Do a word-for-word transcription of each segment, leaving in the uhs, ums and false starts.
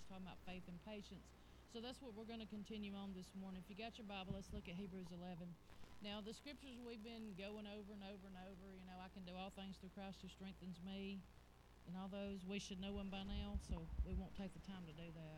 was talking about faith and patience. So that's what we're going to continue on this morning. If you got your Bible, let's look at Hebrews eleven. Now, the scriptures we've been going over and over and over, you know, I can do all things through Christ who strengthens me, and all those, we should know them by now, so we won't take the time to do that.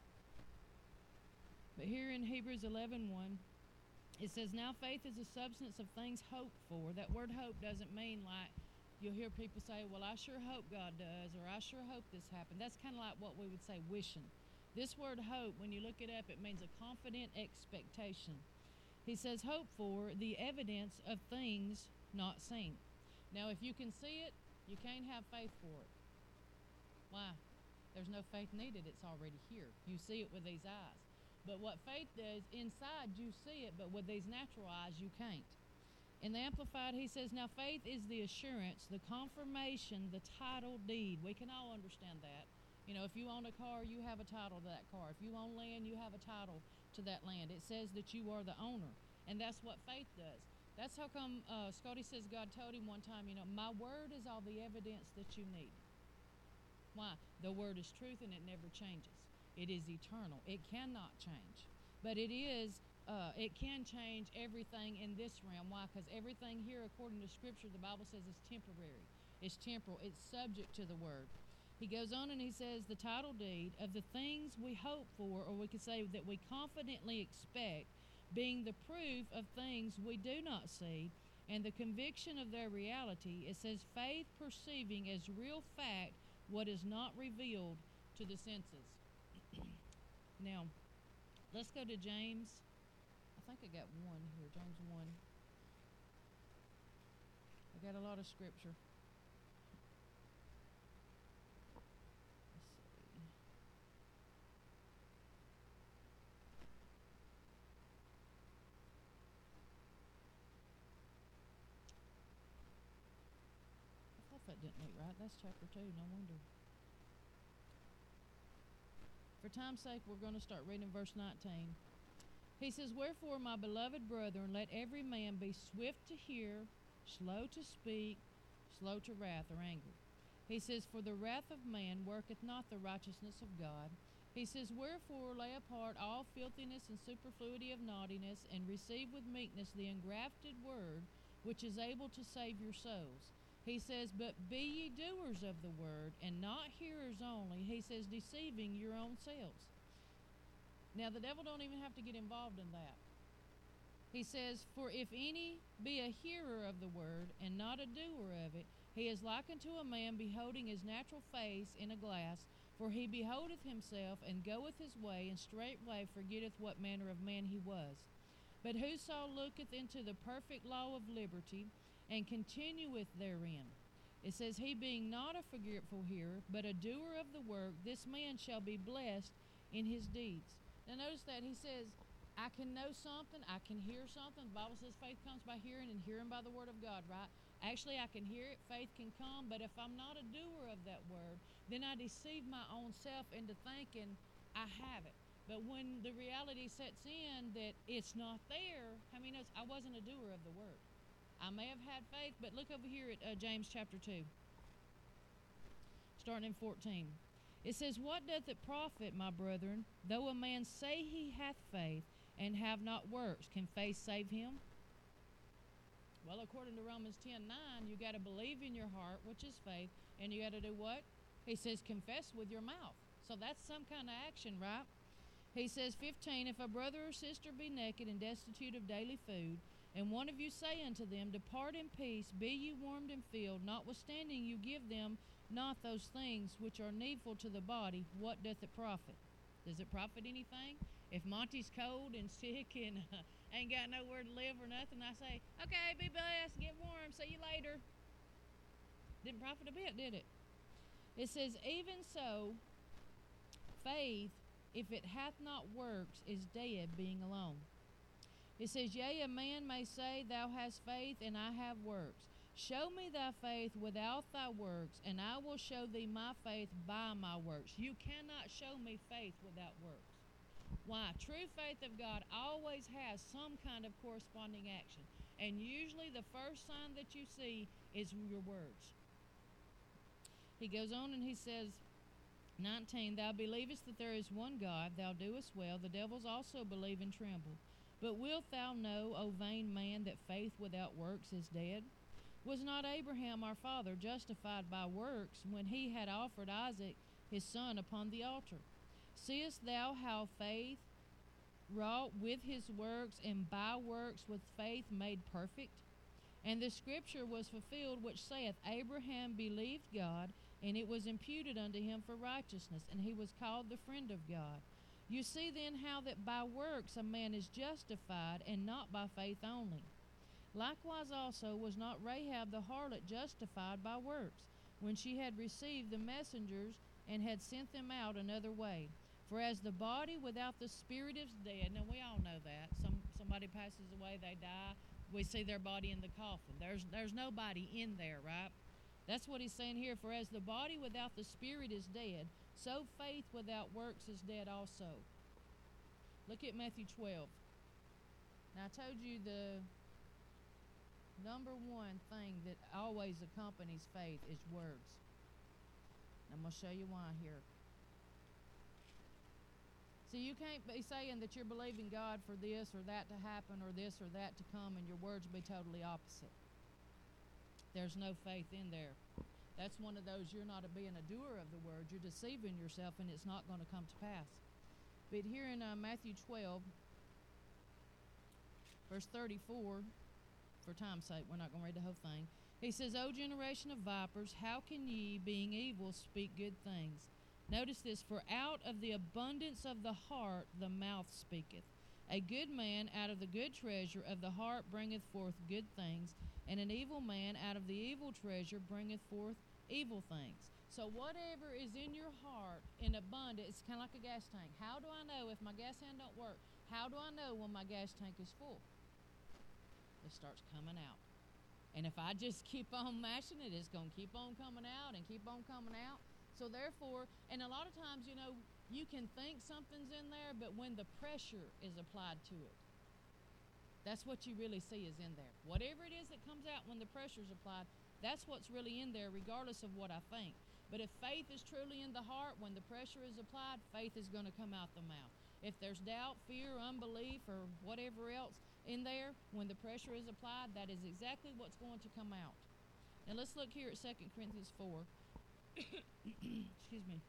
But here in Hebrews eleven one, it says, now faith is the substance of things hoped for. That word hope doesn't mean like, you'll hear people say, well, I sure hope God does, or I sure hope this happened. That's kind of like what we would say wishing. This word hope, when you look it up, it means a confident expectation. He says hope for the evidence of things not seen. Now, if you can see it, you can't have faith for it. Why? There's no faith needed. It's already here. You see it with these eyes. But what faith does, inside you see it, but with these natural eyes you can't. In the Amplified, he says, now faith is the assurance, the confirmation, the title deed. We can all understand that. You know, if you own a car, you have a title to that car. If you own land, you have a title to that land. It says that you are the owner, and that's what faith does. That's how come uh, Scotty says God told him one time, you know, my word is all the evidence that you need. Why? The word is truth, and it never changes. It is eternal. It cannot change. But it is, uh, it can change everything in this realm. Why? Because everything here, according to Scripture, the Bible says is temporary. It's temporal. It's subject to the word. He goes on and he says, the title deed of the things we hope for, or we could say that we confidently expect, being the proof of things we do not see, and the conviction of their reality. It says, faith perceiving as real fact what is not revealed to the senses. Now, let's go to James. I think I got one here, James one. I got a lot of scripture. Let's see. I thought that didn't look right. That's chapter two, no wonder. For time's sake, we're going to start reading verse nineteen. He says, wherefore, my beloved brethren, let every man be swift to hear, slow to speak, slow to wrath or anger. He says, for the wrath of man worketh not the righteousness of God. He says, wherefore lay apart all filthiness and superfluity of naughtiness, and receive with meekness the engrafted word, which is able to save your souls. He says, but be ye doers of the word, and not hearers only. He says, deceiving your own selves. Now, the devil don't even have to get involved in that. He says, for if any be a hearer of the word, and not a doer of it, he is like unto a man beholding his natural face in a glass. For he beholdeth himself, and goeth his way, and straightway forgetteth what manner of man he was. But whoso looketh into the perfect law of liberty, and continueth therein. It says, he being not a forgetful hearer, but a doer of the work, this man shall be blessed in his deeds. Now notice that he says, I can know something, I can hear something. The Bible says faith comes by hearing, and hearing by the word of God, right? Actually, I can hear it, faith can come, but if I'm not a doer of that word, then I deceive my own self into thinking I have it. But when the reality sets in that it's not there, I mean, I wasn't a doer of the word. I may have had faith, but look over here at uh, James chapter two, starting in fourteen. It says, what doth it profit, my brethren, though a man say he hath faith, and have not works? Can faith save him? Well, according to Romans ten nine, you got to believe in your heart, which is faith, and you got to do what? He says, confess with your mouth. So that's some kind of action, right? He says, fifteen, if a brother or sister be naked and destitute of daily food, and one of you say unto them, depart in peace, be ye warmed and filled, notwithstanding you give them not those things which are needful to the body, what doth it profit? Does it profit anything? If Monty's cold and sick and uh, ain't got nowhere to live or nothing, I say, okay, be blessed, get warm, see you later. Didn't profit a bit, did it? It says, even so, faith, if it hath not works, is dead, being alone. It says, yea, a man may say, thou hast faith, and I have works. Show me thy faith without thy works, and I will show thee my faith by my works. You cannot show me faith without works. Why? True faith of God always has some kind of corresponding action. And usually the first sign that you see is your words. He goes on and he says, nineteen, thou believest that there is one God, thou doest well. The devils also believe and tremble. But wilt thou know, O vain man, that faith without works is dead? Was not Abraham our father justified by works when he had offered Isaac his son upon the altar? Seest thou how faith wrought with his works, and by works with faith made perfect? And the scripture was fulfilled which saith, Abraham believed God, and it was imputed unto him for righteousness, and he was called the friend of God. You see then how that by works a man is justified, and not by faith only. Likewise also was not Rahab the harlot justified by works, when she had received the messengers, and had sent them out another way. For as the body without the spirit is dead, now we all know that. Some somebody passes away, they die, we see their body in the coffin. There's there's nobody in there, right? That's what he's saying here. For as the body without the spirit is dead, so faith without works is dead also. Look at Matthew twelve. Now I told you the number one thing that always accompanies faith is words. I'm going to show you why here. See, you can't be saying that you're believing God for this or that to happen or this or that to come, and your words be totally opposite. There's no faith in there. That's one of those, you're not a being a doer of the word. You're deceiving yourself, and it's not going to come to pass. But here in uh, Matthew twelve, verse thirty-four, for time's sake, we're not going to read the whole thing. He says, O generation of vipers, how can ye, being evil, speak good things? Notice this, for out of the abundance of the heart the mouth speaketh. A good man out of the good treasure of the heart bringeth forth good things, and an evil man out of the evil treasure bringeth forth evil things. So whatever is in your heart in abundance, it's kind of like a gas tank. How do I know if my gas hand don't work? How do I know when my gas tank is full? It starts coming out. And if I just keep on mashing it, it's going to keep on coming out and keep on coming out. So therefore, and a lot of times, you know, you can think something's in there, but when the pressure is applied to it, that's what you really see is in there. Whatever it is that comes out when the pressure is applied, that's what's really in there, regardless of what I think. But if faith is truly in the heart, when the pressure is applied, faith is going to come out the mouth. If there's doubt, fear, unbelief, or whatever else in there, when the pressure is applied, that is exactly what's going to come out. Now let's look here at Second Corinthians four. Excuse me.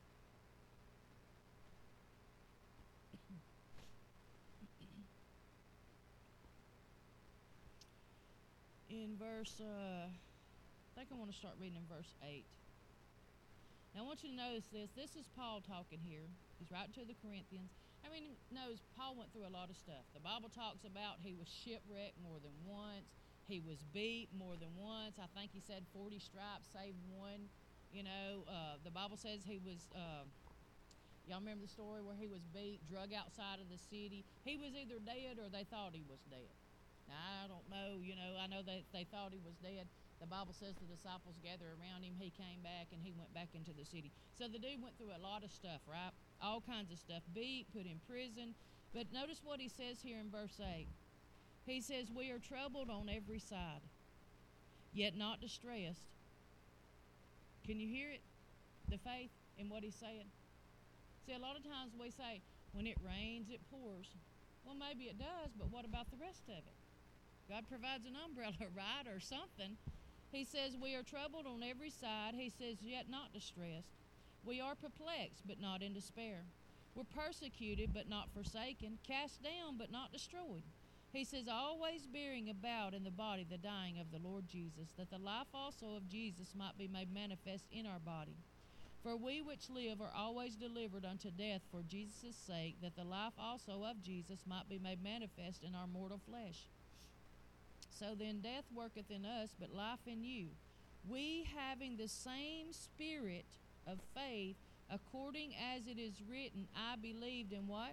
In verse, uh, I think I want to start reading in verse eight. Now I want you to notice this. This is Paul talking here. He's writing to the Corinthians. I mean, knows Paul went through a lot of stuff. The Bible talks about he was shipwrecked more than once. He was beat more than once. I think he said forty stripes saved one. You know, uh, the Bible says he was, uh, y'all remember the story where he was beat, drug outside of the city. He was either dead or they thought he was dead. Now, I don't know, you know, I know that they thought he was dead. The Bible says the disciples gathered around him. He came back and he went back into the city. So the dude went through a lot of stuff, right? All kinds of stuff. Beat, put in prison. But notice what he says here in verse eight. He says, we are troubled on every side, yet not distressed. Can you hear it? The faith in what he's saying. See, a lot of times we say, when it rains, it pours. Well, maybe it does, but what about the rest of it? God provides an umbrella, right, or something. He says, we are troubled on every side. He says, yet not distressed. We are perplexed, but not in despair. We're persecuted, but not forsaken. Cast down, but not destroyed. He says, always bearing about in the body the dying of the Lord Jesus, that the life also of Jesus might be made manifest in our body. For we which live are always delivered unto death for Jesus' sake, that the life also of Jesus might be made manifest in our mortal flesh. So then death worketh in us, but life in you. We having the same spirit of faith, according as it is written, I believed in what?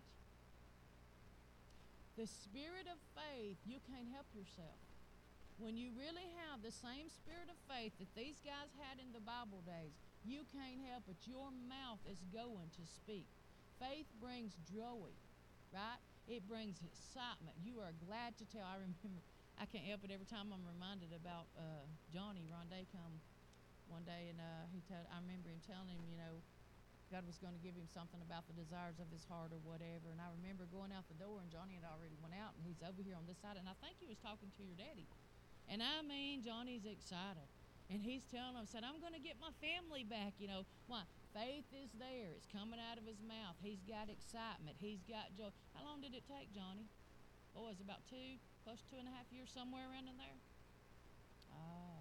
The spirit of faith, you can't help yourself. When you really have the same spirit of faith that these guys had in the Bible days, you can't help it. Your mouth is going to speak. Faith brings joy, right? It brings excitement. You are glad to tell. I remember, I can't help it every time I'm reminded about uh, Johnny Rondé come one day, and uh, he told, I remember him telling him, you know, God was going to give him something about the desires of his heart or whatever. And I remember going out the door, and Johnny had already went out, and he's over here on this side, and I think he was talking to your daddy. And I mean, Johnny's excited. And he's telling him, said, I'm going to get my family back, you know. Why? Faith is there. It's coming out of his mouth. He's got excitement. He's got joy. How long did it take, Johnny? What was it, about two, plus two and a half years, somewhere around in there? Ah.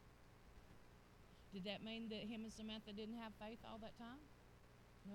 Did that mean that him and Samantha didn't have faith all that time? No.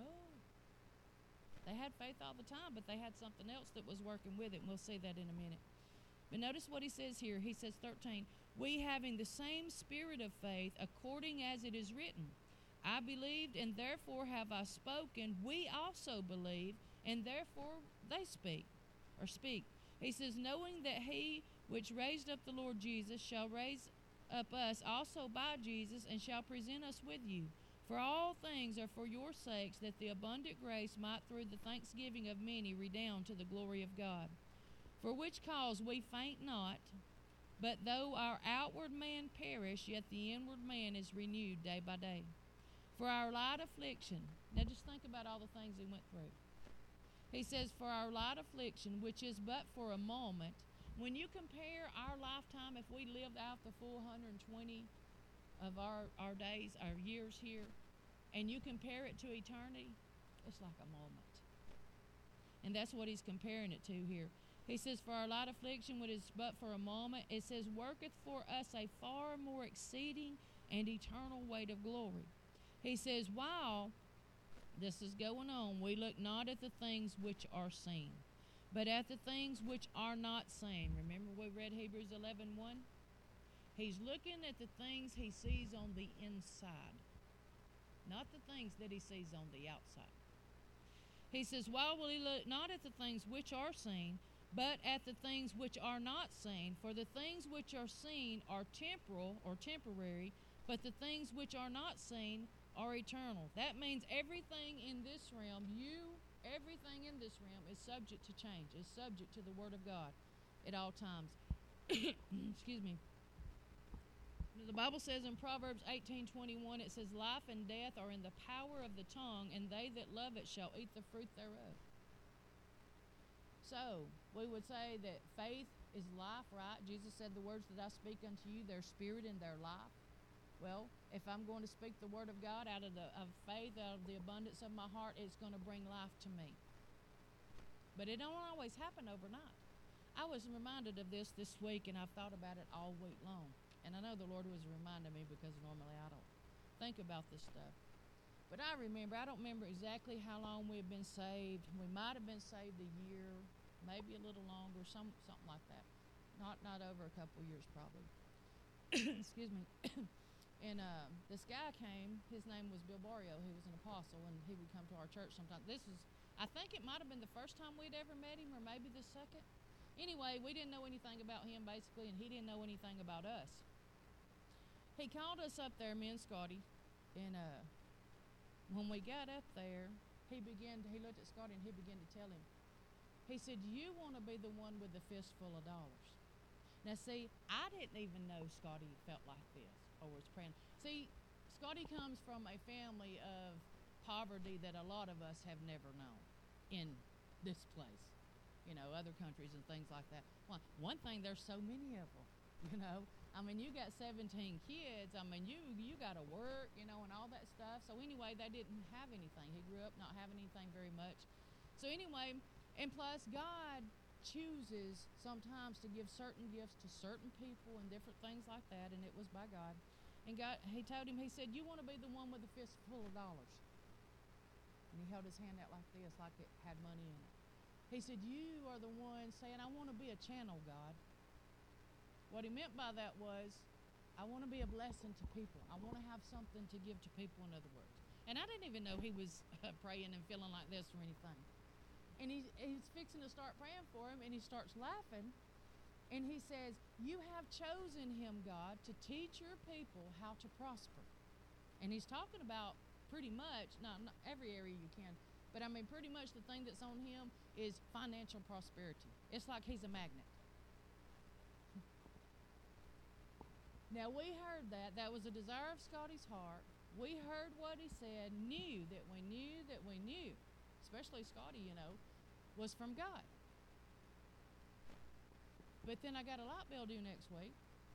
They had faith all the time, but they had something else that was working with it, and we'll see that in a minute. But notice what he says here. He says, thirteen, we having the same spirit of faith, according as it is written, I believed, and therefore have I spoken. We also believe, and therefore they speak, or speak. He says, knowing that he which raised up the Lord Jesus shall raise up us also by Jesus, and shall present us with you. For all things are for your sakes, that the abundant grace might through the thanksgiving of many redound to the glory of God. For which cause we faint not, but though our outward man perish, yet the inward man is renewed day by day. For our light affliction, now just think about all the things he went through. He says, for our light affliction, which is but for a moment, when you compare our lifetime, if we lived out the full one hundred twenty of our, our days, our years here, and you compare it to eternity, it's like a moment. And that's what he's comparing it to here. He says, for our light affliction, which is but for a moment, it says, worketh for us a far more exceeding and eternal weight of glory. He says, while this is going on, we look not at the things which are seen, but at the things which are not seen. Remember we read Hebrews eleven one? He's looking at the things he sees on the inside, not the things that he sees on the outside. He says, while we look not at the things which are seen, but at the things which are not seen. For the things which are seen are temporal or temporary, but the things which are not seen are eternal. That means everything in this realm, you, everything in this realm is subject to change, is subject to the Word of God at all times. Excuse me. The Bible says in Proverbs eighteen twenty-one, it says, life and death are in the power of the tongue, and they that love it shall eat the fruit thereof. So, we would say that faith is life, right? Jesus said, the words that I speak unto you, their spirit and their life. Well, if I'm going to speak the word of God out of the of faith, out of the abundance of my heart, it's going to bring life to me. But it don't always happen overnight. I was reminded of this this week, and I've thought about it all week long. And I know the Lord was reminding me because normally I don't think about this stuff. But I remember, I don't remember exactly how long we have been saved. We might have been saved a year, maybe a little longer, some something like that. Not not over a couple of years probably. Excuse me. And uh, this guy came, his name was Bill Barrio. He was an apostle, and he would come to our church sometimes. This is, I think it might have been the first time we'd ever met him, or maybe the second. Anyway, we didn't know anything about him, basically, and he didn't know anything about us. He called us up there, me and Scotty, and uh, when we got up there, he began to, he looked at Scotty, and he began to tell him. He said, you want to be the one with the fistful of dollars. Now, see, I didn't even know Scotty felt like this or was praying. See, Scotty comes from a family of poverty that a lot of us have never known in this place, you know, other countries and things like that. Well, one thing, there's so many of them, you know. I mean, you got seventeen kids. I mean, you you got to work, you know, and all that stuff. So anyway, they didn't have anything. He grew up not having anything very much. So anyway, and plus God chooses sometimes to give certain gifts to certain people and different things like that, and it was by God. And God, he told him, he said, you want to be the one with a fist full of dollars. And he held his hand out like this, like it had money in it. He said, you are the one saying, I want to be a channel, God. What he meant by that was, I want to be a blessing to people. I want to have something to give to people, in other words. And I didn't even know he was uh, praying and feeling like this or anything. And he, he's fixing to start praying for him, and he starts laughing. And he says, you have chosen him, God, to teach your people how to prosper. And he's talking about pretty much, not, not every area you can, but I mean pretty much the thing that's on him is financial prosperity. It's like he's a magnet. Now, we heard that. That was a desire of Scotty's heart. We heard what he said, knew that we knew that we knew, especially Scotty, you know, was from God. But then I got a light bill due next week.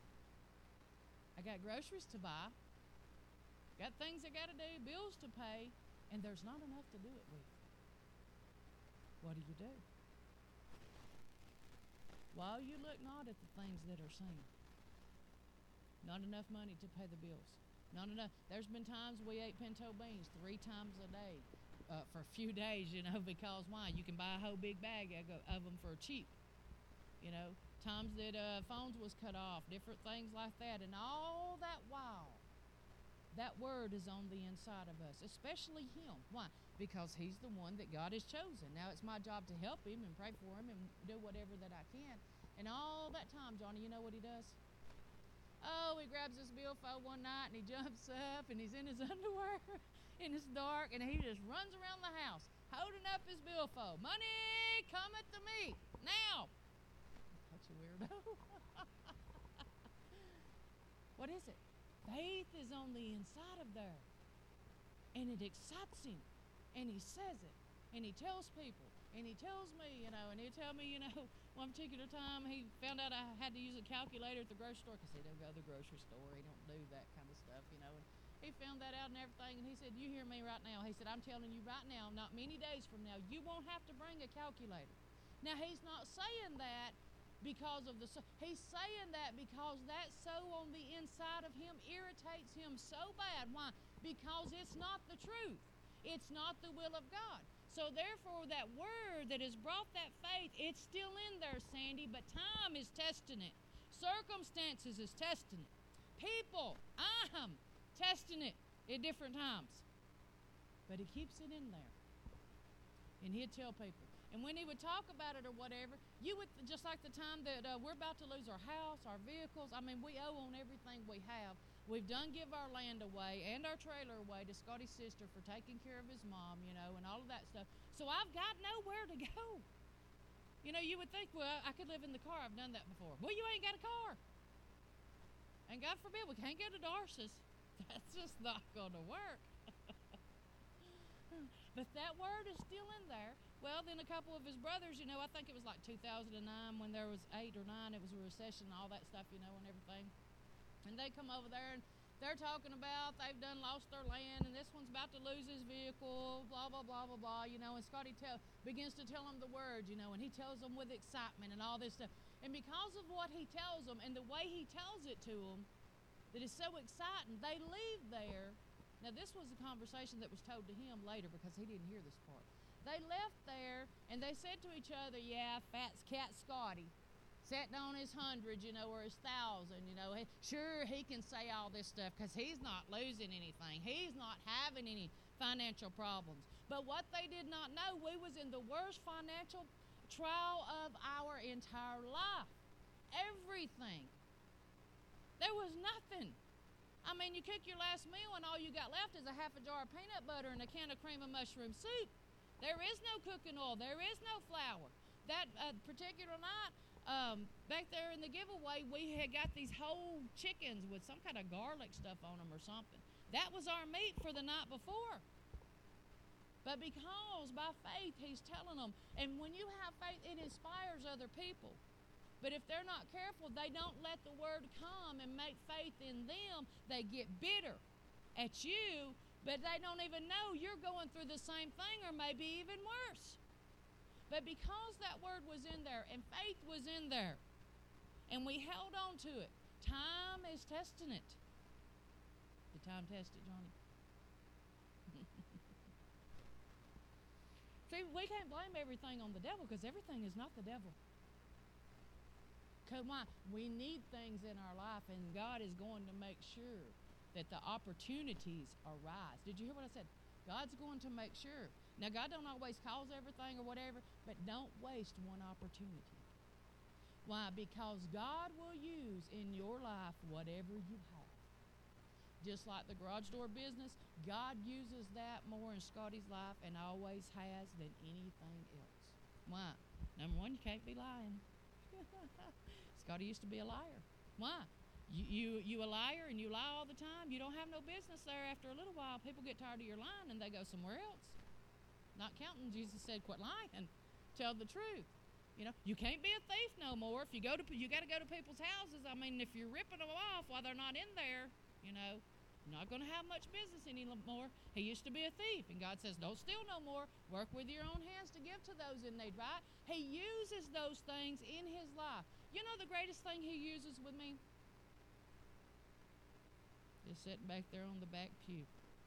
I got groceries to buy. Got things I got to do, bills to pay, and there's not enough to do it with. What do you do? While you look not at the things that are seen. Not enough money to pay the bills. Not enough. There's been times we ate pinto beans three times a day uh, for a few days, you know, because why? You can buy a whole big bag of them for cheap. You know, times that uh, phones was cut off, different things like that. And all that while, that word is on the inside of us, especially him. Why? Because he's the one that God has chosen. Now it's my job to help him and pray for him and do whatever that I can. And all that time, Johnny, you know what he does? Oh, he grabs this billfold one night and he jumps up and he's in his underwear and it's dark and he just runs around the house holding up his billfold. Money cometh to me now. Such a weirdo. What is it? Faith is on the inside of there. And it excites him. And he says it. And he tells people. And he tells me, you know, and he'll tell me, you know, one particular time he found out I had to use a calculator at the grocery store because he don't go to the grocery store. He don't do that kind of stuff, you know. And he found that out and everything. And he said, you hear me right now. He said, I'm telling you right now, not many days from now, you won't have to bring a calculator. Now, he's not saying that because of the, he's saying that because that so on the inside of him irritates him so bad. Why? Because it's not the truth. It's not the will of God. So therefore, that word that has brought that faith, it's still in there, Sandy, but time is testing it. Circumstances is testing it. People, I'm testing it at different times. But he keeps it in there. And he'd tell people. And when he would talk about it or whatever, you would, just like the time that uh, we're about to lose our house, our vehicles, I mean, we owe on everything we have. We've done give our land away and our trailer away to Scotty's sister for taking care of his mom, you know, and all of that stuff. So I've got nowhere to go. You know, you would think, well, I could live in the car. I've done that before. Well, you ain't got a car. And God forbid, we can't go to Darcy's. That's just not going to work. But that word is still in there. Well, then a couple of his brothers, you know, I think it was like two thousand nine when there was eight or nine, it was a recession and all that stuff, you know, and everything. And they come over there and they're talking about they've done lost their land and this one's about to lose his vehicle, blah, blah, blah, blah, blah, you know, and Scotty tell, begins to tell them the word, you know, and he tells them with excitement and all this stuff. And because of what he tells them and the way he tells it to them, that is so exciting, they leave there. Now, this was a conversation that was told to him later because he didn't hear this part. They left there and they said to each other, yeah, fat cat Scotty. Sitting on his hundred, you know, or his thousand, you know. He, sure, he can say all this stuff because he's not losing anything. He's not having any financial problems. But what they did not know, we was in the worst financial trial of our entire life. Everything. There was nothing. I mean, you cook your last meal and all you got left is a half a jar of peanut butter and a can of cream of mushroom soup. There is no cooking oil. There is no flour. That uh, particular night, Um, back there in the giveaway, we had got these whole chickens with some kind of garlic stuff on them or something. That was our meat for the night before. But because by faith, he's telling them, and when you have faith, it inspires other people. But if they're not careful, they don't let the word come and make faith in them. They get bitter at you, but they don't even know you're going through the same thing or maybe even worse. But because that word was in there and faith was in there and we held on to it, time is testing it. Did time test it, Johnny? See, we can't blame everything on the devil because everything is not the devil. Come on, we need things in our life and God is going to make sure that the opportunities arise. Did you hear what I said? God's going to make sure. Now, God don't always cause everything or whatever, but don't waste one opportunity. Why? Because God will use in your life whatever you have. Just like the garage door business, God uses that more in Scotty's life and always has than anything else. Why? Number one, you can't be lying. Scotty used to be a liar. Why? You, you you a liar and you lie all the time. You don't have no business there. After a little while, people get tired of your lying and they go somewhere else. Not counting, Jesus said, quit lying. Tell the truth. You know, you can't be a thief no more. If you go to, you got to go to people's houses. I mean, if you're ripping them off while they're not in there, you know, you're not going to have much business anymore. He used to be a thief, and God says, don't steal no more. Work with your own hands to give to those in need, right? He uses those things in his life. You know the greatest thing he uses with me? Just sitting back there on the back pew.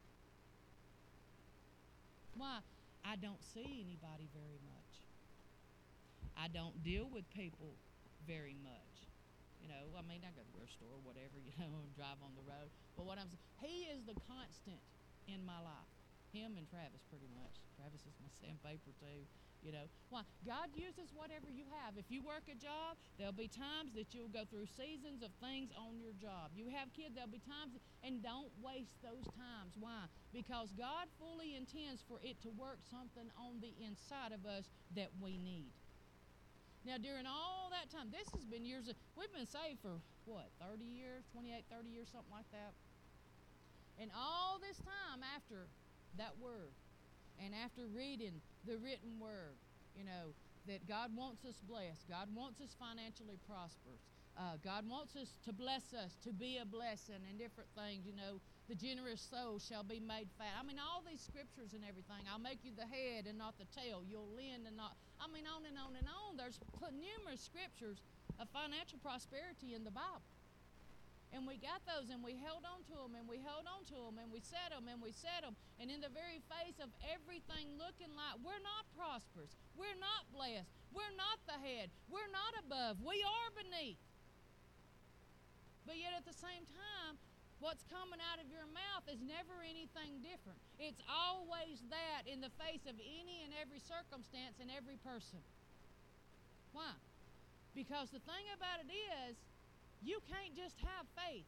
Why? I don't see anybody very much. I don't deal with people very much. You know, I mean, I go to the grocery store or whatever, you know, and drive on the road. But what I'm saying, he is the constant in my life. Him and Travis, pretty much. Travis is my sandpaper, too. You know, why? God uses whatever you have. If you work a job, there'll be times that you'll go through seasons of things on your job. You have kids, there'll be times, and don't waste those times. Why? Because God fully intends for it to work something on the inside of us that we need. Now, during all that time, this has been years, of, we've been saved for, what, thirty years, twenty-eight, thirty years, something like that. And all this time after that word, and after reading the written word, you know, that God wants us blessed, God wants us financially prosperous, uh, God wants us to bless us, to be a blessing and different things, you know, the generous soul shall be made fat. I mean, all these scriptures and everything. I'll make you the head and not the tail. You'll lend and not, I mean, on and on and on. There's numerous scriptures of financial prosperity in the Bible. And we got those, and we held on to them, and we held on to them, and we said them, and we said them. And in the very face of everything looking like we're not prosperous, we're not blessed, we're not the head, we're not above, we are beneath. But yet at the same time, what's coming out of your mouth is never anything different. It's always that in the face of any and every circumstance and every person. Why? Because the thing about it is, you can't just have faith.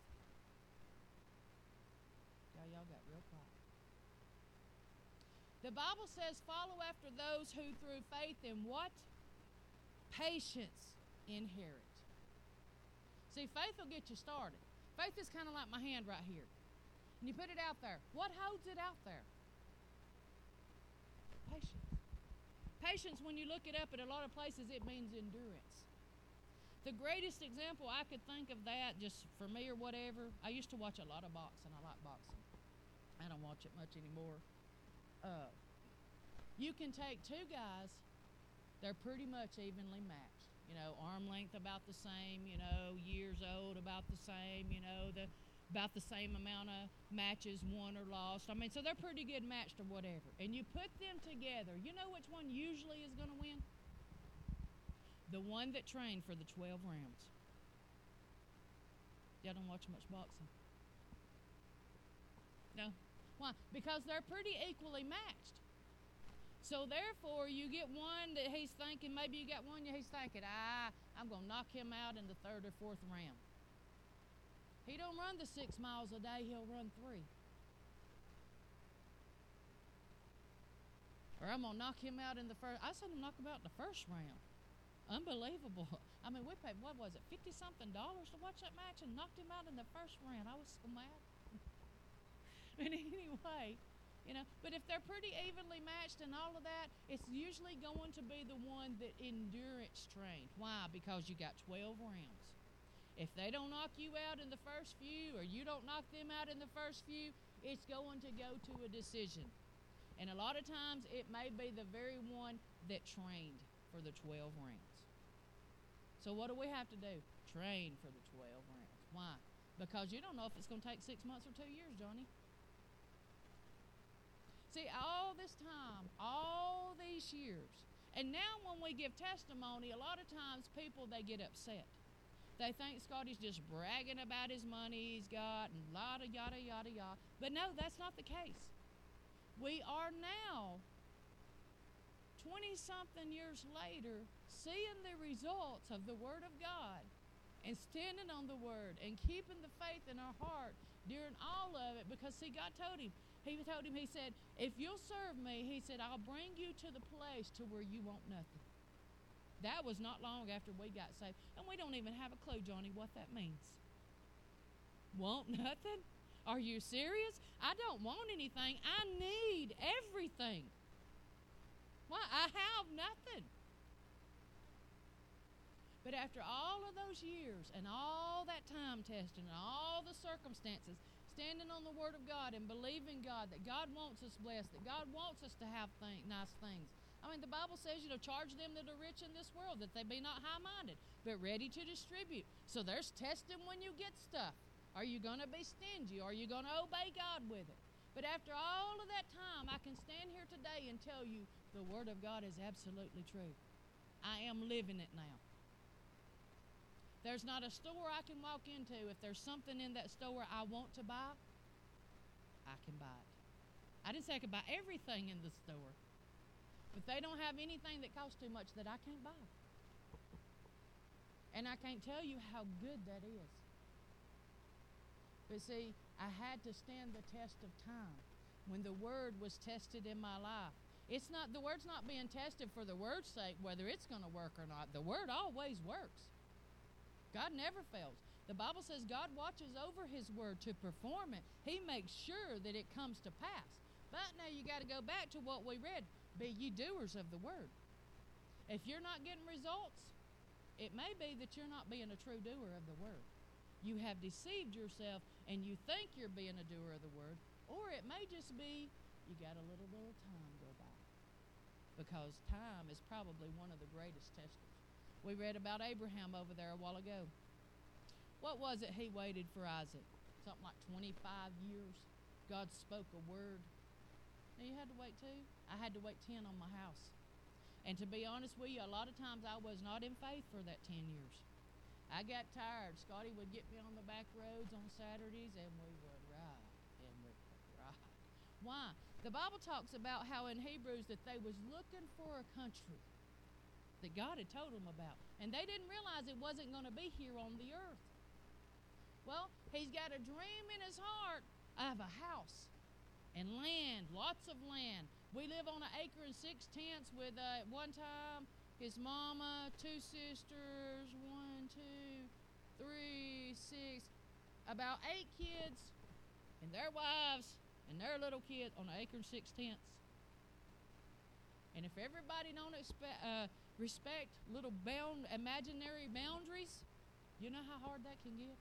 Y'all, y'all got real quiet. The Bible says, follow after those who through faith in what? Patience inherit. See, faith will get you started. Faith is kind of like my hand right here. And you put it out there. What holds it out there? Patience. Patience, when you look it up at a lot of places, it means endurance. The greatest example I could think of that, just for me or whatever, I used to watch a lot of boxing. I like boxing. I don't watch it much anymore. Uh, you can take two guys, they're pretty much evenly matched. You know, arm length about the same, you know, years old about the same, you know, the about the same amount of matches won or lost. I mean, so they're pretty good matched or whatever. And you put them together, you know which one usually is going to win? The one that trained for the twelve rounds. Y'all don't watch much boxing? No. Why? Because they're pretty equally matched. So therefore, you get one that he's thinking, maybe you got one that he's thinking, ah, I'm going to knock him out in the third or fourth round. He don't run the six miles a day, he'll run three. Or I'm going to knock him out in the first, I said him knock him out in the first round. Unbelievable. I mean, we paid, what was it, fifty-something dollars to watch that match and knocked him out in the first round. I was so mad. But anyway, you know, but if they're pretty evenly matched and all of that, it's usually going to be the one that endurance trained. Why? Because you got twelve rounds. If they don't knock you out in the first few, or you don't knock them out in the first few, it's going to go to a decision. And a lot of times, it may be the very one that trained for the twelve rounds. So what do we have to do? Train for the twelve rounds. Why? Because you don't know if it's going to take six months or two years, Johnny. See, all this time, all these years, and now when we give testimony, a lot of times people, they get upset. They think Scotty's just bragging about his money he's got and yada, yada, yada, yada. But no, that's not the case. We are now, twenty-something years later, seeing the results of the Word of God and standing on the Word and keeping the faith in our heart during all of it. Because, see, God told him, he told him, he said, if you'll serve me, he said, I'll bring you to the place to where you want nothing. That was not long after we got saved. And we don't even have a clue, Johnny, what that means. Want nothing? Are you serious? I don't want anything. I need everything. Why? I have nothing. But after all of those years and all that time testing and all the circumstances, standing on the Word of God and believing God that God wants us blessed, that God wants us to have th- nice things. I mean, the Bible says, you know, charge them that are rich in this world, that they be not high-minded, but ready to distribute. So there's testing when you get stuff. Are you going to be stingy? Are you going to obey God with it? But after all of that time, I can stand here today and tell you the Word of God is absolutely true. I am living it now. There's not a store I can walk into. If there's something in that store I want to buy, I can buy it. I didn't say I could buy everything in the store, but they don't have anything that costs too much that I can't buy. And I can't tell you how good that is. But see, I had to stand the test of time when the Word was tested in my life. It's not, the Word's not being tested for the Word's sake, whether it's going to work or not. The Word always works. God never fails. The Bible says God watches over His Word to perform it. He makes sure that it comes to pass. But now you got to go back to what we read. Be ye doers of the Word. If you're not getting results, it may be that you're not being a true doer of the Word. You have deceived yourself and you think you're being a doer of the Word, or it may just be you got a little bit of time go by. Because time is probably one of the greatest testers. We read about Abraham over there a while ago. What was it he waited for Isaac? Something like twenty-five years. God spoke a word. Now you had to wait too? I had to wait ten on my house. And to be honest with you, a lot of times I was not in faith for that ten years. I got tired. Scotty would get me on the back roads on Saturdays and we would ride. And we would ride. Why? The Bible talks about how in Hebrews that they was looking for a country that God had told them about. And they didn't realize it wasn't going to be here on the earth. Well, he's got a dream in his heart of a house and land, lots of land. We live on an acre and six tenths with, uh, at one time, his mama, two sisters, one, two, three, six, about eight kids and their wives and their little kids on an acre and six tenths. And if everybody don't expect, uh, respect little bound, imaginary boundaries, you know how hard that can get?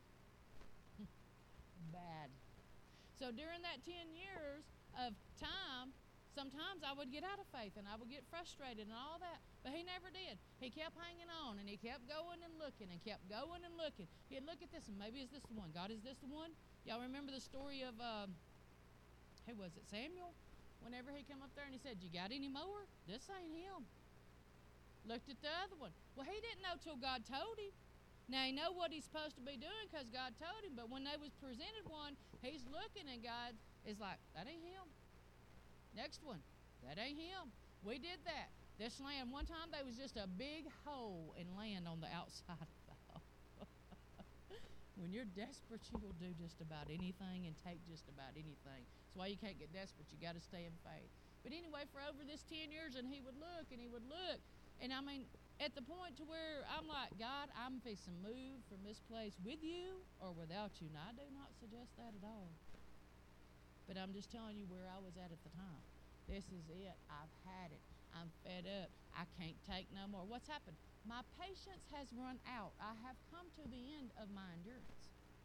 Bad. So during that ten years of time, sometimes I would get out of faith and I would get frustrated and all that. But he never did. He kept hanging on and he kept going and looking and kept going and looking. He'd look at this and maybe is this the one? God, is this the one? Y'all remember the story of, uh, who was it, Samuel? Whenever he come up there and he said, you got any more? This ain't him. Looked at the other one. Well, he didn't know till God told him. Now, he know what he's supposed to be doing because God told him, but when they was presented one, he's looking and God is like, that ain't him. Next one, that ain't him. We did that. This land, one time there was just a big hole in land on the outside of the hole. When you're desperate, you will do just about anything and take just about anything. That's why you can't get desperate. You got to stay in faith. But anyway, for over this ten years, and he would look and he would look. And I mean, at the point to where I'm like, God, I'm fixing to move from this place with you or without you. Now, I do not suggest that at all. But I'm just telling you where I was at at the time. This is it. I've had it. I'm fed up. I can't take no more. What's happened? My patience has run out. I have come to the end of my endurance.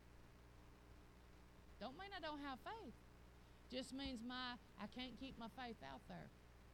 Don't mean I don't have faith. Just means my I can't keep my faith out there.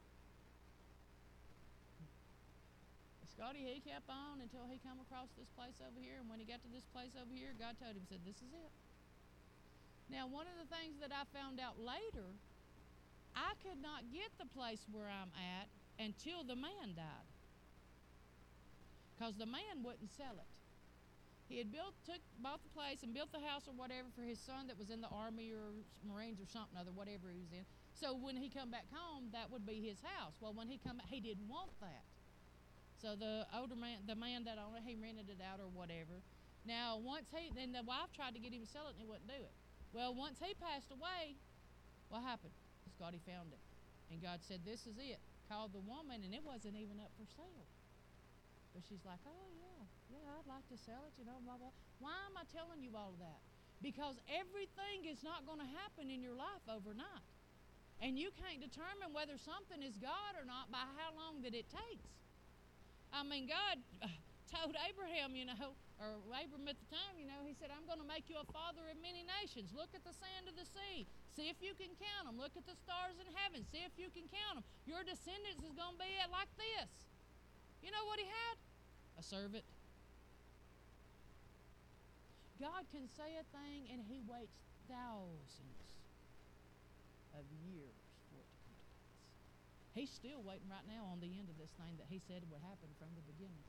Scotty, he kept on until he come across this place over here. And when he got to this place over here, God told him, said, this is it. Now, one of the things that I found out later, I could not get the place where I'm at until the man died. Because the man wouldn't sell it. He had built, took, bought the place and built the house or whatever for his son that was in the Army or Marines or something other, whatever he was in. So when he come back home, that would be his house. Well, when he come back, he didn't want that. So the older man, the man that owned it, he rented it out or whatever. Now, once he, then the wife tried to get him to sell it and he wouldn't do it. Well, once he passed away, what happened? Scotty found it. And God said, this is it. Called the woman, and it wasn't even up for sale. But she's like, oh, yeah, yeah, I'd like to sell it, you know, blah, blah. Why am I telling you all of that? Because everything is not going to happen in your life overnight. And you can't determine whether something is God or not by how long that it takes. I mean, God uh, told Abraham, you know, or Abram at the time, you know, he said, I'm going to make you a father of many nations. Look at the sand of the sea. See if you can count them. Look at the stars in heaven. See if you can count them. Your descendants is going to be like this. You know what he had? A servant. God can say a thing and he waits thousands of years for it to come to pass. He's still waiting right now on the end of this thing that he said would happen from the beginning.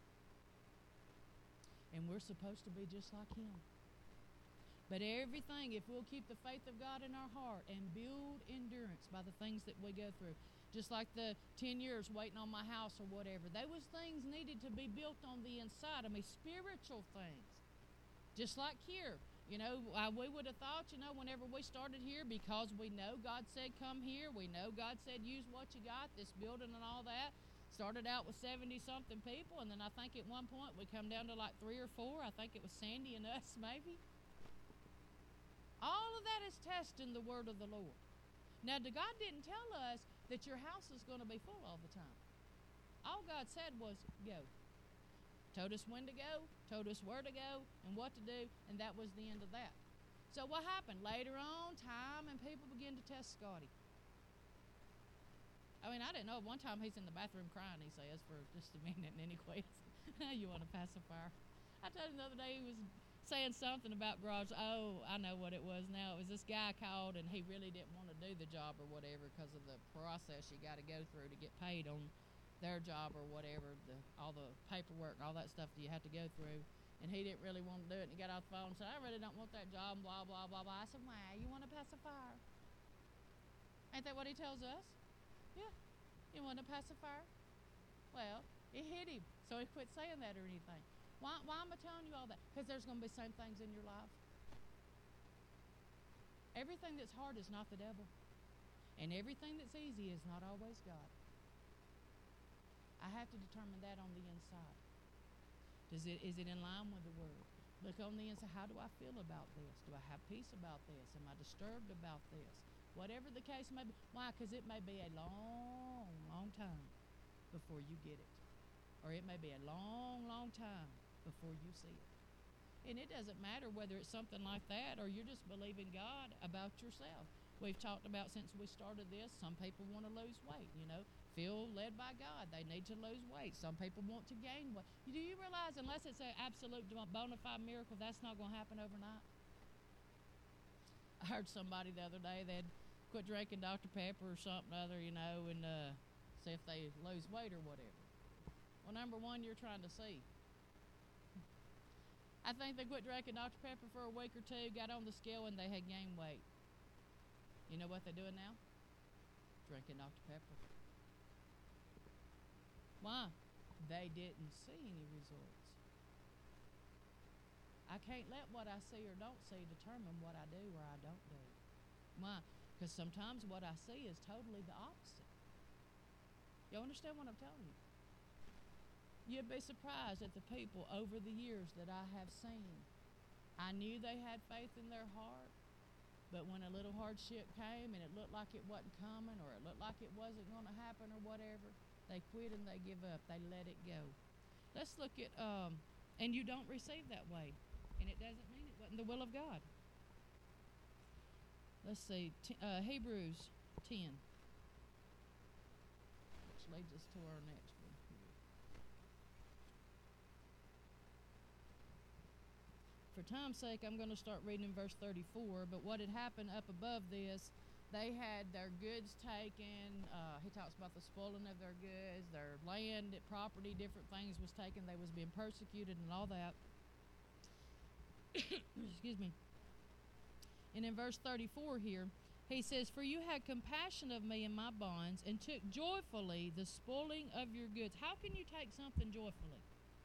And we're supposed to be just like him. But everything, if we'll keep the faith of God in our heart and build endurance by the things that we go through, just like the ten years waiting on my house or whatever, there was things needed to be built on the inside of me, spiritual things. Just like here, you know, uh, we would have thought, you know, whenever we started here, because we know God said come here, we know God said use what you got, this building and all that, started out with seventy-something people, and then I think at one point we come down to like three or four. I think it was Sandy and us maybe. All of that is testing the word of the Lord. Now, God didn't tell us that your house is going to be full all the time. All God said was go. Told us when to go, told us where to go, and what to do, and that was the end of that. So what happened? Later on, time and people began to test Scotty. I mean, I didn't know. One time he's in the bathroom crying, he says, for just a minute, and then he quits. You want a pacifier? I told him the other day he was saying something about garage. Oh, I know what it was now. It was this guy called, and he really didn't want to do the job or whatever because of the process you got to go through to get paid on their job or whatever, the, all the paperwork and all that stuff that you have to go through. And he didn't really want to do it. And he got off the phone and said, I really don't want that job, and blah, blah, blah, blah. I said, why? You want a pacifier? Ain't that what he tells us? Yeah. You want a pacifier? Well, it hit him, so he quit saying that or anything. Why, why am I telling you all that? Because there's going to be same things in your life. Everything that's hard is not the devil. And everything that's easy is not always God. I have to determine that on the inside. Does it, is it in line with the Word? Look on the inside. How do I feel about this? Do I have peace about this? Am I disturbed about this? Whatever the case may be. Why? Because it may be a long, long time before you get it. Or it may be a long, long time before you see it. And it doesn't matter whether it's something like that or you're just believing God about yourself. We've talked about since we started this, some people want to lose weight, you know, feel led by God. They need to lose weight. Some people want to gain weight. Do you realize unless it's an absolute bona fide miracle, that's not going to happen overnight? I heard somebody the other day, they'd quit drinking Doctor Pepper or something other, you know, and uh, see if they lose weight or whatever. Well, number one, you're trying to see. I think they quit drinking Doctor Pepper for a week or two, got on the scale, and they had gained weight. You know what they're doing now? Drinking Doctor Pepper. Why? They didn't see any results. I can't let what I see or don't see determine what I do or I don't do. Why? Because sometimes what I see is totally the opposite. You understand what I'm telling you? You'd be surprised at the people over the years that I have seen. I knew they had faith in their heart, but when a little hardship came and it looked like it wasn't coming or it looked like it wasn't going to happen or whatever, they quit and they give up. They let it go. Let's look at, um, and you don't receive that way, and it doesn't mean it wasn't the will of God. Let's see, t- uh, Hebrews ten, which leads us to our next one. For time's sake, I'm going to start reading in verse thirty-four, but what had happened up above this, they had their goods taken. Uh, he talks about the spoiling of their goods, their land, property, different things was taken. They was being persecuted and all that. Excuse me. And in verse thirty-four here, he says, For you had compassion of me in my bonds, and took joyfully the spoiling of your goods. How can you take something joyfully?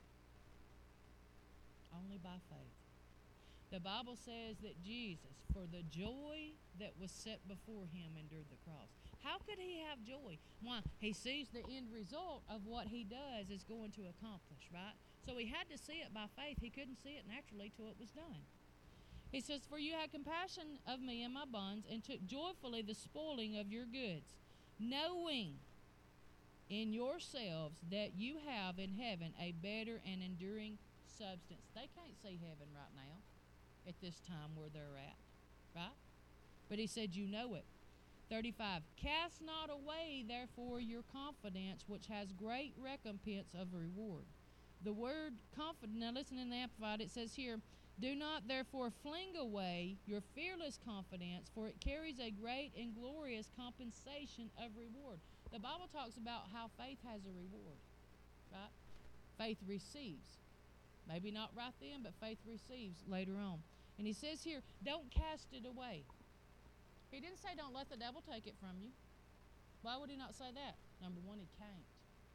Only by faith. The Bible says that Jesus, for the joy that was set before him, endured the cross. How could he have joy? Why? He sees the end result of what he does is going to accomplish, right? So he had to see it by faith. He couldn't see it naturally till it was done. He says, for you had compassion of me and my bonds, and took joyfully the spoiling of your goods, knowing in yourselves that you have in heaven a better and enduring substance. They can't see heaven right now at this time where they're at, right? But he said, you know it. thirty-five, cast not away, therefore, your confidence, which has great recompense of reward. The word confidence, now listen in the Amplified, it says here, do not therefore fling away your fearless confidence, for it carries a great and glorious compensation of reward. The Bible talks about how faith has a reward, right? Faith receives. Maybe not right then, but faith receives later on. And he says here, don't cast it away. He didn't say don't let the devil take it from you. Why would he not say that? Number one, he can't.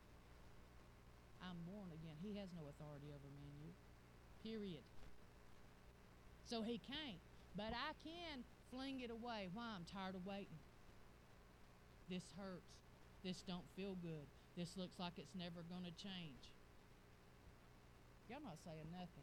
I'm born again. He has no authority over me and you. Period. So he can't. But I can fling it away. Why? I'm tired of waiting. This hurts. This don't feel good. This looks like it's never going to change. Y'all not saying nothing.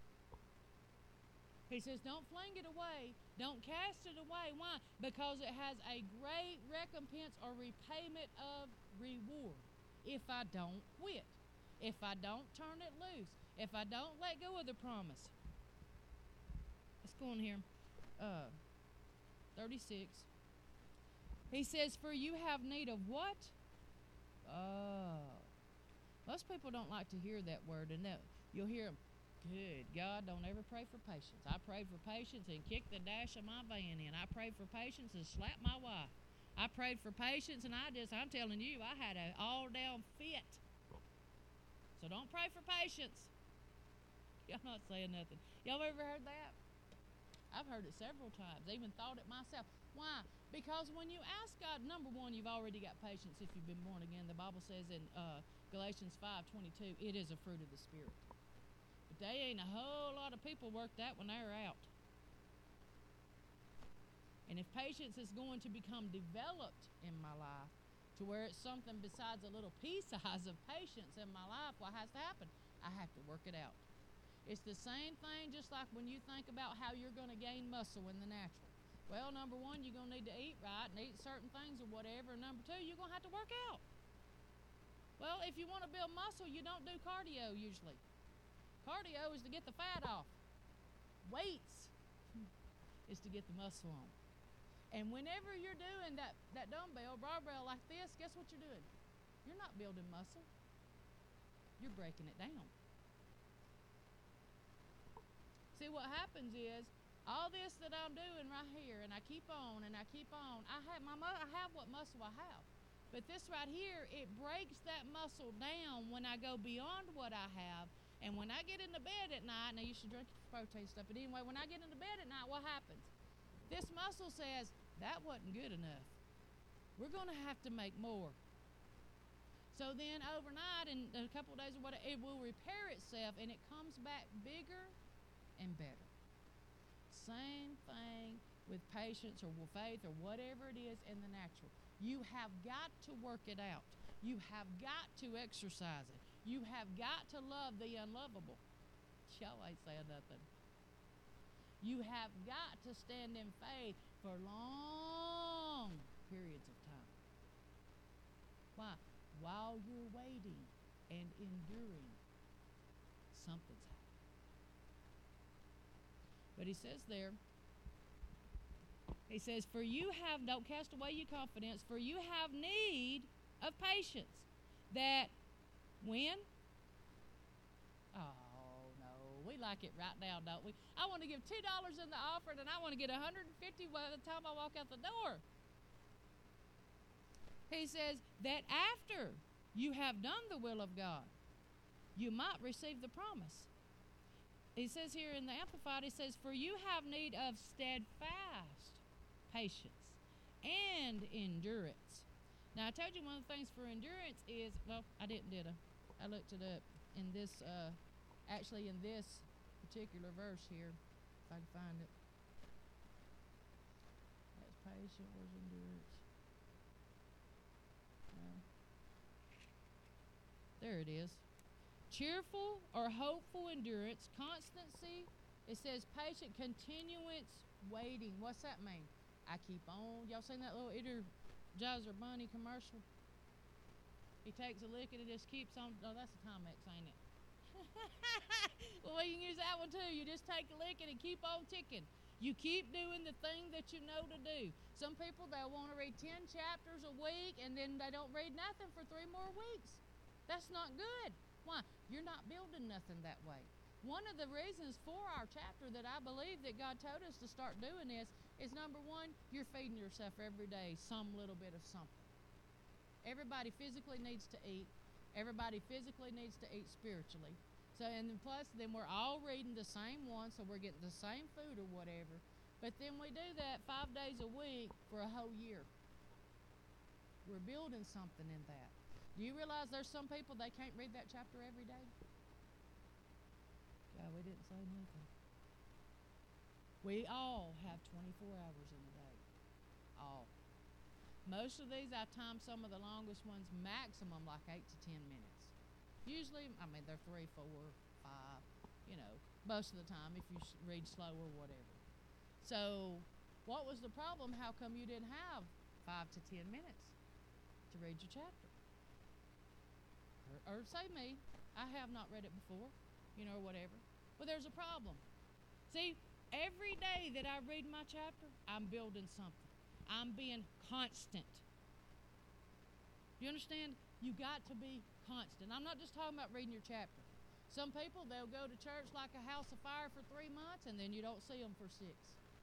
He says, don't fling it away. Don't cast it away. Why? Because it has a great recompense or repayment of reward. If I don't quit. If I don't turn it loose. If I don't let go of the promise. Let's go on here. Uh, thirty-six. He says, for you have need of what? Oh. Most people don't like to hear that word. And that you'll hear them. Good God, don't ever pray for patience. I prayed for patience and kicked the dash of my van in. I prayed for patience and slapped my wife. I prayed for patience and I just, I'm telling you, I had an all-down fit. So don't pray for patience. Y'all not saying nothing. Y'all ever heard that? I've heard it several times, even thought it myself. Why? Because when you ask God, number one, you've already got patience if you've been born again. The Bible says in uh, Galatians five twenty-two, it is a fruit of the Spirit. But they ain't a whole lot of people work that when they're out. And if patience is going to become developed in my life to where it's something besides a little pea size of patience in my life, what has to happen? I have to work it out. It's the same thing just like when you think about how you're going to gain muscle in the natural. Well, number one, you're going to need to eat right and eat certain things or whatever. And number two, you're going to have to work out. Well, if you want to build muscle, you don't do cardio usually. Cardio is to get the fat off. Weights is to get the muscle on. And whenever you're doing that, that dumbbell, barbell like this, guess what you're doing? You're not building muscle. You're breaking it down. See, what happens is, all this that I'm doing right here, and I keep on, and I keep on, I have my I have what muscle I have. But this right here, it breaks that muscle down when I go beyond what I have. And when I get into bed at night, now you should drink protein stuff, but anyway, when I get into bed at night, what happens? This muscle says, that wasn't good enough. We're going to have to make more. So then overnight, in a couple of days or whatever, it will repair itself, and it comes back bigger and better. Same thing with patience or with faith or whatever it is in the natural. You have got to work it out. You have got to exercise it. You have got to love the unlovable. Y'all ain't saying nothing. You have got to stand in faith for long periods of time. Why? While you're waiting and enduring, something's happening. But he says there, he says, for you have, don't cast away your confidence, for you have need of patience, that when? Oh, no, we like it right now, don't we? I want to give two dollars in the offering, and I want to get one hundred fifty dollars by the time I walk out the door. He says that after you have done the will of God, you might receive the promise. He says here in the Amplified, he says, for you have need of steadfast patience and endurance. Now, I told you one of the things for endurance is, well, I didn't, did I? I looked it up in this, uh, actually in this particular verse here, if I can find it. That's patient, where's endurance? No. There it is. Cheerful or hopeful endurance, constancy It says patient continuance waiting. What's that mean? I keep on. Y'all seen that little Energizer Bunny commercial? He takes a lick and it just keeps on. Oh, that's a Timex, ain't it? Well, you can use that one too. You just take a lick and it keep on ticking. You keep doing the thing that you know to do. Some people, they'll want to read ten chapters a week and then they don't read nothing for three more weeks. That's not good. Why? You're not building nothing that way. One of the reasons for our chapter that I believe that God told us to start doing this is, number one, you're feeding yourself every day some little bit of something. Everybody physically needs to eat. Everybody physically needs to eat spiritually. So, and then plus, then we're all reading the same one, so we're getting the same food or whatever. But then we do that five days a week for a whole year. We're building something in that. Do you realize there's some people, they can't read that chapter every day? God, we didn't say nothing. We all have twenty-four hours in a day. All. Most of these, I time some of the longest ones, maximum like eight to ten minutes. Usually, I mean, they're three, four, five, you know, most of the time if you read slow or whatever. So, what was the problem? How come you didn't have five to ten minutes to read your chapter? Or, or say me, I have not read it before, you know, or whatever. Well, there's a problem. See, every day that I read my chapter, I'm building something. I'm being constant. You understand? You got to be constant. I'm not just talking about reading your chapter. Some people, they'll go to church like a house of fire for three months and then you don't see them for six.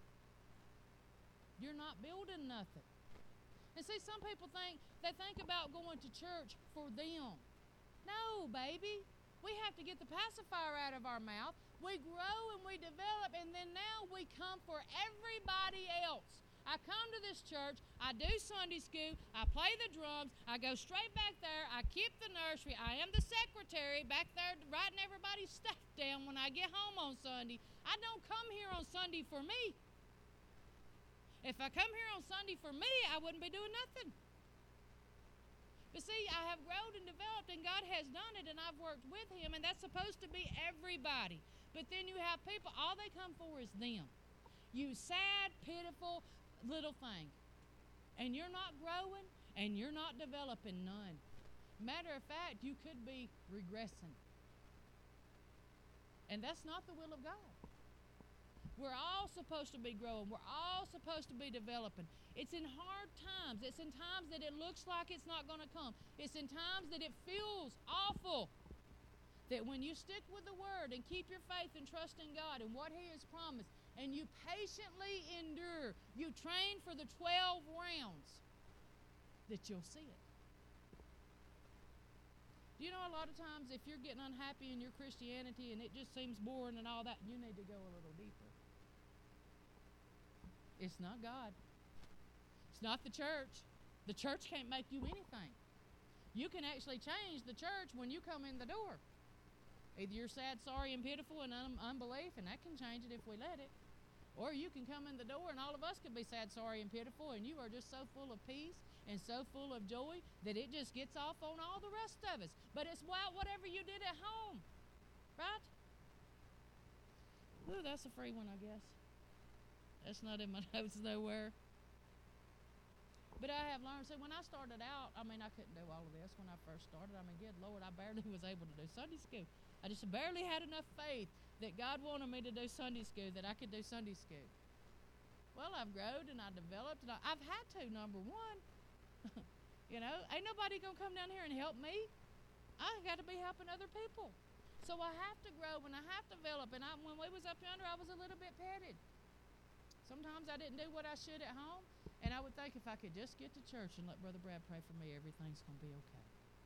You're not building nothing. And see, some people think, they think about going to church for them. No, baby. We have to get the pacifier out of our mouth. We grow and we develop, and then now we come for everybody else. I come to this church, I do Sunday school, I play the drums, I go straight back there, I keep the nursery, I am the secretary back there writing everybody's stuff down when I get home on Sunday. I don't come here on Sunday for me. If I come here on Sunday for me, I wouldn't be doing nothing. But see, I have grown and developed, and God has done it, and I've worked with Him, and that's supposed to be everybody. But then you have people, all they come for is them. You sad, pitiful little thing. And you're not growing, and you're not developing none. Matter of fact, you could be regressing. And that's not the will of God. We're all supposed to be growing. We're all supposed to be developing. It's in hard times. It's in times that it looks like it's not going to come. It's in times that it feels awful. That when you stick with the Word and keep your faith and trust in God and what He has promised, and you patiently endure, you train for the twelve rounds, that you'll see it. Do you know a lot of times if you're getting unhappy in your Christianity and it just seems boring and all that, you need to go a little deeper. It's not God. It's not the church. The church can't make you anything. You can actually change the church when you come in the door. Either you're sad, sorry, and pitiful and un- unbelief, and that can change it if we let it. Or you can come in the door and all of us could be sad, sorry, and pitiful, and you are just so full of peace and so full of joy that it just gets off on all the rest of us. But it's wild, whatever you did at home, right? Ooh, that's a free one, I guess. That's not in my notes nowhere. But I have learned, see, when I started out, I mean, I couldn't do all of this when I first started. I mean, good Lord, I barely was able to do Sunday school. I just barely had enough faith that God wanted me to do Sunday school, that I could do Sunday school. Well, I've grown and I developed, and I, I've had to, number one. You know, ain't nobody going to come down here and help me. I got to be helping other people. So I have to grow and I have to develop. And I, when we was up yonder, I was a little bit petted. Sometimes I didn't do what I should at home, and I would think if I could just get to church and let Brother Brad pray for me, everything's going to be okay.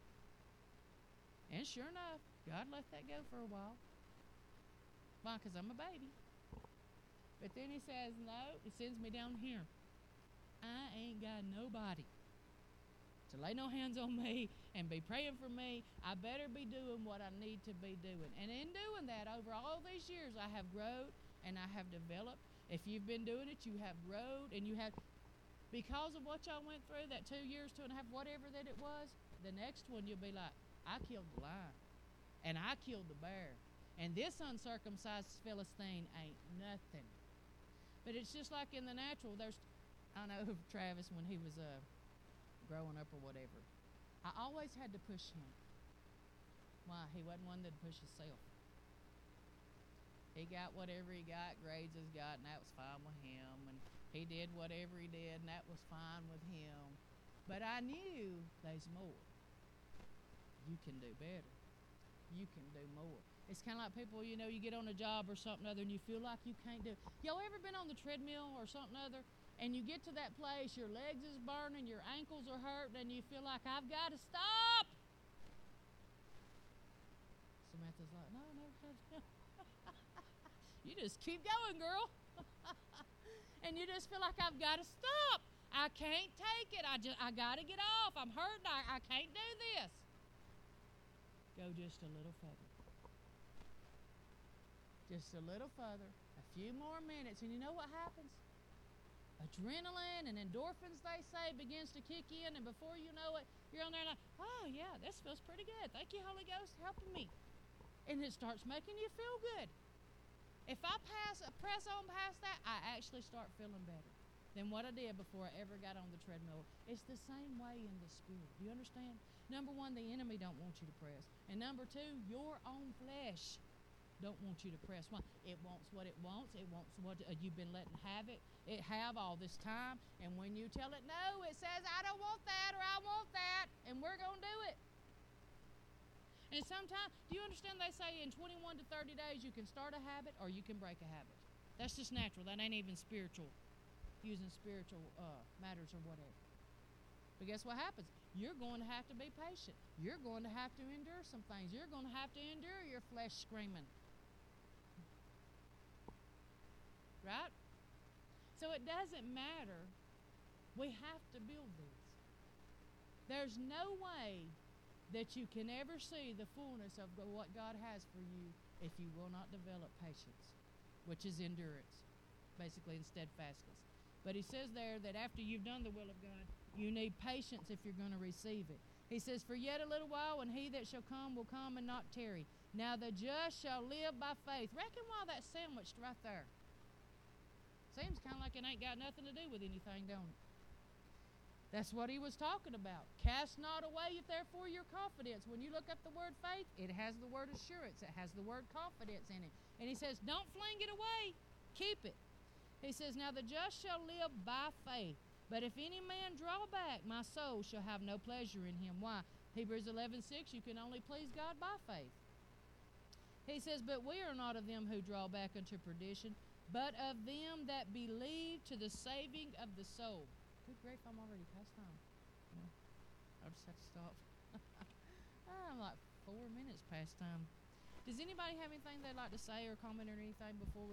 And sure enough, God let that go for a while. Why? Because I'm a baby. But then He says, no, He sends me down here. I ain't got nobody to lay no hands on me and be praying for me. I better be doing what I need to be doing. And in doing that, over all these years, I have grown and I have developed. If you've been doing it, you have grown and you have, because of what y'all went through, that two years, two and a half, whatever that it was, the next one you'll be like, I killed the lion and I killed the bear And this uncircumcised Philistine ain't nothing. But it's just like in the natural. There's, I know Travis when he was uh, growing up or whatever. I always had to push him. Why? He wasn't one that'd push himself. He got whatever he got, grades he's got, and that was fine with him. And he did whatever he did, and that was fine with him. But I knew there's more. You can do better. You can do more. It's kind of like people, you know, you get on a job or something other and you feel like you can't do. Y'all ever been on the treadmill or something other and you get to that place, your legs is burning, your ankles are hurting, and you feel like, I've got to stop? Samantha's like, no, no, no, no. You just keep going, girl. And you just feel like, I've got to stop. I can't take it. I just, I got to get off. I'm hurting. I, I can't do this. Go just a little further. Just a little further. A few more minutes. And you know what happens? Adrenaline and endorphins, they say, begins to kick in. And before you know it, you're on there like, oh, yeah, this feels pretty good. Thank you, Holy Ghost, helping me. And it starts making you feel good. If I pass, press on past that, I actually start feeling better than what I did before I ever got on the treadmill. It's the same way in the spirit. Do you understand? Number one, the enemy don't want you to press. And number two, your own flesh don't want you to press. Why? It wants what it wants. It wants what uh, you've been letting have it. It have all this time. And when you tell it no, it says, I don't want that or I want that. And we're going to do it. And sometimes, do you understand they say in twenty-one to thirty days you can start a habit or you can break a habit. That's just natural. That ain't even spiritual, using spiritual uh, matters or whatever. But guess what happens? You're going to have to be patient. You're going to have to endure some things. You're going to have to endure your flesh screaming. Right? So it doesn't matter. We have to build this. There's no way that you can ever see the fullness of what God has for you if you will not develop patience, which is endurance, basically, and steadfastness. But he says there that after you've done the will of God, you need patience if you're going to receive it. He says, for yet a little while, and he that shall come will come and not tarry. Now the just shall live by faith. Reckon why that's sandwiched right there. Seems kind of like it ain't got nothing to do with anything, don't it? That's what he was talking about. Cast not away, therefore, your confidence. When you look up the word faith, it has the word assurance. It has the word confidence in it. And he says, don't fling it away. Keep it. He says, now the just shall live by faith. But if any man draw back, my soul shall have no pleasure in him. Why? Hebrews eleven six, you can only please God by faith. He says, but we are not of them who draw back unto perdition, but of them that believe to the saving of the soul. Good grief, I'm already past time. No, I'll just have to stop. I'm like four minutes past time. Does anybody have anything they'd like to say or comment or anything before we